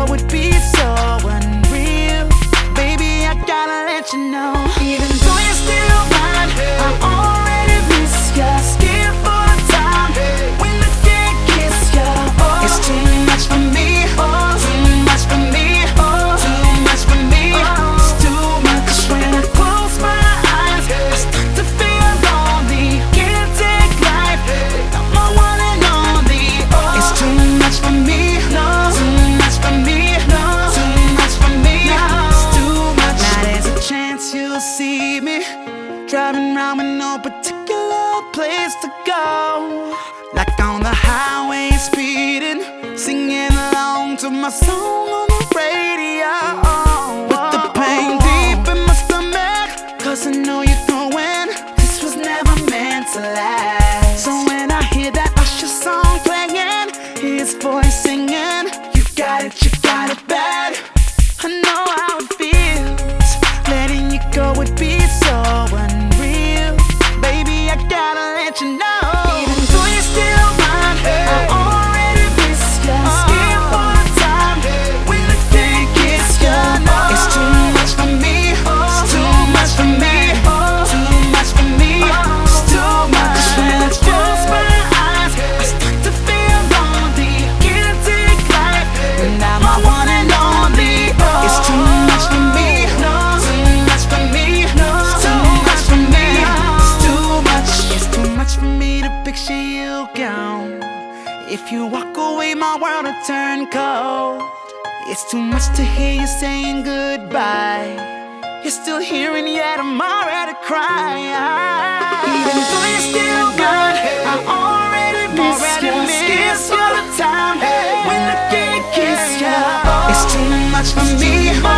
go would be so unreal. Baby, I gotta let you know, even though you're still mine, I already miss ya. Scared for the time when I can't kiss ya. Oh, it's too much for me. Oh, too much for me. Oh, too much for me. It's too much. When I close my eyes, I start to feel lonely. Can't take life without my one and only. Oh, it's too much for me. No, too much for me. No, too much for me. No, it's too much. Now there's a chance you'll see me driving around with no particular place to go, like on the highway speeding, singing along to my song on the radio. With the pain deep in my stomach, 'cause I know you're going. This was never meant to last. So when I hear that Usher song playing, his voice singing, you got it bad. I know how it feels. Letting you go would be so unreal. Baby, I gotta let you know, even though you're still mine, I already miss ya. Scared for the time when I can't kiss ya. It's too much for me. It's too much for me. Too much for me. It's too much. When I close my eyes, I start to feel lonely. Can't take life without my one and only. It's too much for me. Too much for me. Too much for me. It's too much. It's too much for me to picture you gone. If you walk away, my world will turn cold. It's too much to hear you saying goodbye. You're still here and yet I'm already crying. Even though you're still gone, I already miss ya. Scared for the time when I can't kiss ya. It's too much for me.